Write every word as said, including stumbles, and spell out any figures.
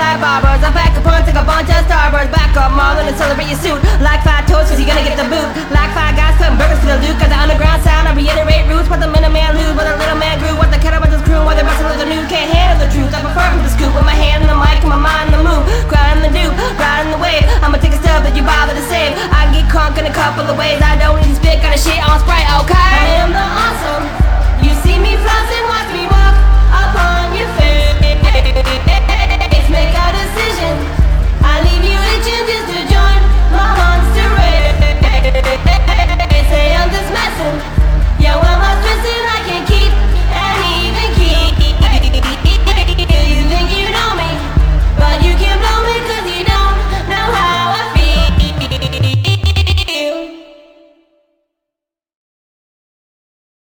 like barbers. I pack a punch like a bunch of Starbursts. Back up Marlon and celebrate your suit. Like five toasts cause you're gonna get the boot. Like five guys cutting burgers for the loot. Got the underground sound, I reiterate roots. What the Minuteman lose, what the little man grew. What the kettlebells crew, while they're busting with the new. Can't handle the truth, I prefer from the scoop. With my hand on the mic and my mind on the move. Grinding the dupe, riding the wave. I'ma take a step that you bother to save. I can get crunk in a couple of ways. I don't need to spit, got a shit on Sprite, okay?